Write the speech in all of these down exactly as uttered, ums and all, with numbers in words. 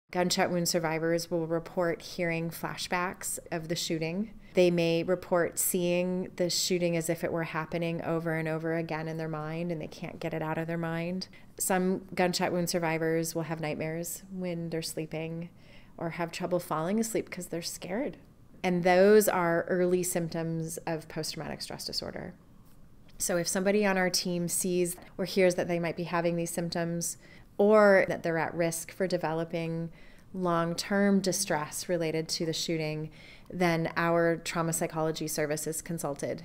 Gunshot wound survivors will report hearing flashbacks of the shooting. They may report seeing the shooting as if it were happening over and over again in their mind, and they can't get it out of their mind. Some gunshot wound survivors will have nightmares when they're sleeping or have trouble falling asleep because they're scared. And those are early symptoms of post-traumatic stress disorder. So if somebody on our team sees or hears that they might be having these symptoms, or that they're at risk for developing long-term distress related to the shooting, then our trauma psychology service is consulted.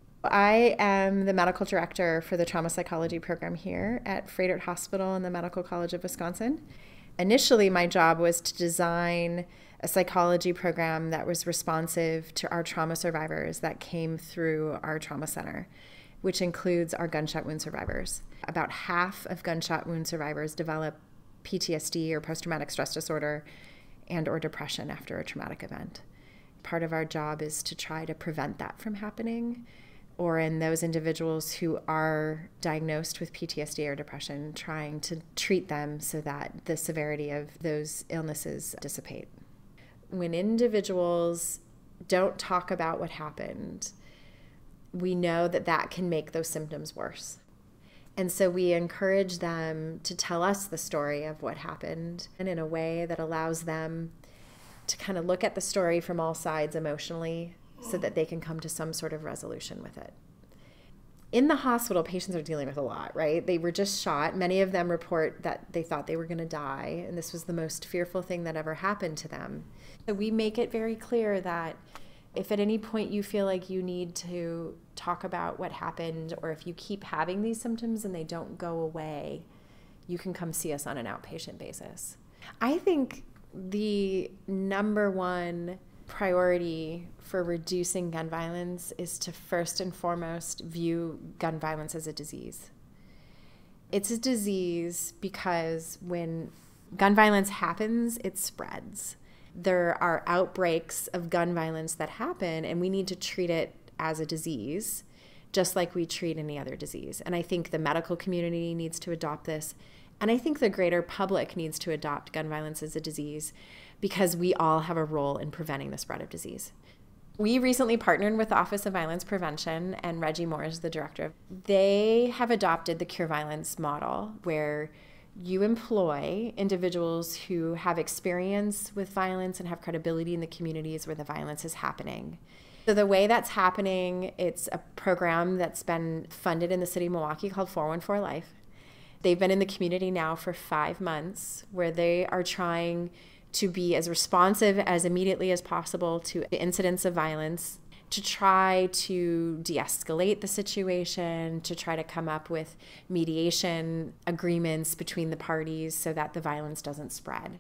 I am the medical director for the trauma psychology program here at Froedtert Hospital and the Medical College of Wisconsin. Initially, my job was to design a psychology program that was responsive to our trauma survivors that came through our trauma center, which includes our gunshot wound survivors. About half of gunshot wound survivors develop P T S D or post-traumatic stress disorder and or depression after a traumatic event. Part of our job is to try to prevent that from happening, or in those individuals who are diagnosed with P T S D or depression, trying to treat them so that the severity of those illnesses dissipate. When individuals don't talk about what happened, we know that that can make those symptoms worse. And so we encourage them to tell us the story of what happened, and in a way that allows them to kind of look at the story from all sides emotionally so that they can come to some sort of resolution with it. In the hospital, patients are dealing with a lot, right? They were just shot. Many of them report that they thought they were going to die, and this was the most fearful thing that ever happened to them. So we make it very clear that if at any point you feel like you need to talk about what happened, or if you keep having these symptoms and they don't go away, you can come see us on an outpatient basis. I think the number one priority for reducing gun violence is to first and foremost view gun violence as a disease. It's a disease because when gun violence happens, it spreads. There are outbreaks of gun violence that happen, and we need to treat it as a disease, just like we treat any other disease. And I think the medical community needs to adopt this, and I think the greater public needs to adopt gun violence as a disease, because we all have a role in preventing the spread of disease. We recently partnered with the Office of Violence Prevention, and Reggie Moore is the director. They have adopted the Cure Violence model, where you employ individuals who have experience with violence and have credibility in the communities where the violence is happening. So the way that's happening, it's a program that's been funded in the city of Milwaukee called four one four Life. They've been in the community now for five months, where they are trying to be as responsive as immediately as possible to incidents of violence, to try to de-escalate the situation, to try to come up with mediation agreements between the parties so that the violence doesn't spread.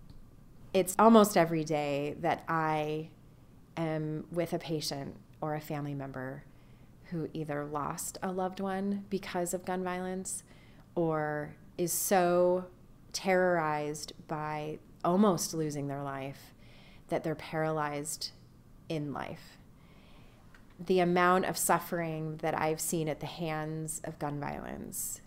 It's almost every day that I am with a patient or a family member who either lost a loved one because of gun violence or is so terrorized by almost losing their life that they're paralyzed in life. The amount of suffering that I've seen at the hands of gun violence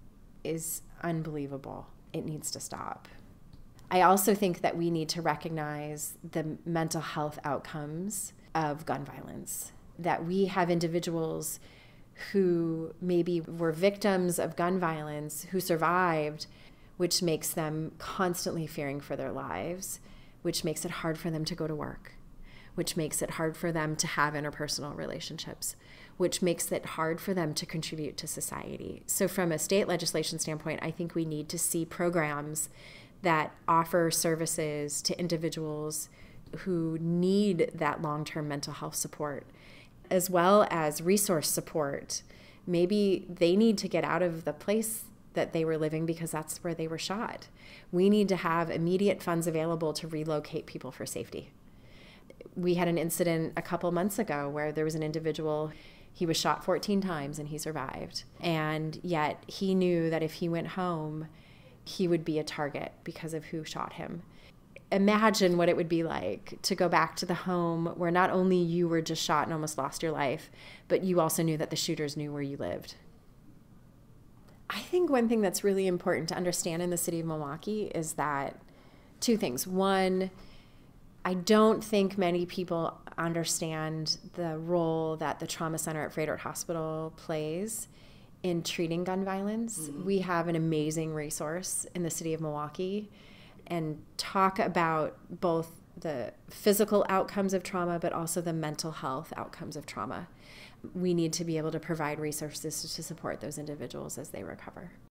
is unbelievable. It needs to stop. I also think that we need to recognize the mental health outcomes of gun violence, that we have individuals who maybe were victims of gun violence who survived, which makes them constantly fearing for their lives, which makes it hard for them to go to work, which makes it hard for them to have interpersonal relationships, which makes it hard for them to contribute to society. So from a state legislation standpoint, I think we need to see programs that offer services to individuals who need that long-term mental health support, as well as resource support. Maybe they need to get out of the place that they were living because that's where they were shot. We need to have immediate funds available to relocate people for safety. We had an incident a couple months ago where there was an individual, he was shot fourteen times and he survived. And yet he knew that if he went home, he would be a target because of who shot him. Imagine what it would be like to go back to the home where not only you were just shot and almost lost your life, but you also knew that the shooters knew where you lived. I think one thing that's really important to understand in the city of Milwaukee is that Two things. One, I don't think many people understand the role that the Trauma Center at Froedtert Hospital plays in treating gun violence. Mm-hmm. We have an amazing resource in the city of Milwaukee, and talk about both the physical outcomes of trauma, but also the mental health outcomes of trauma. We need to be able to provide resources to support those individuals as they recover.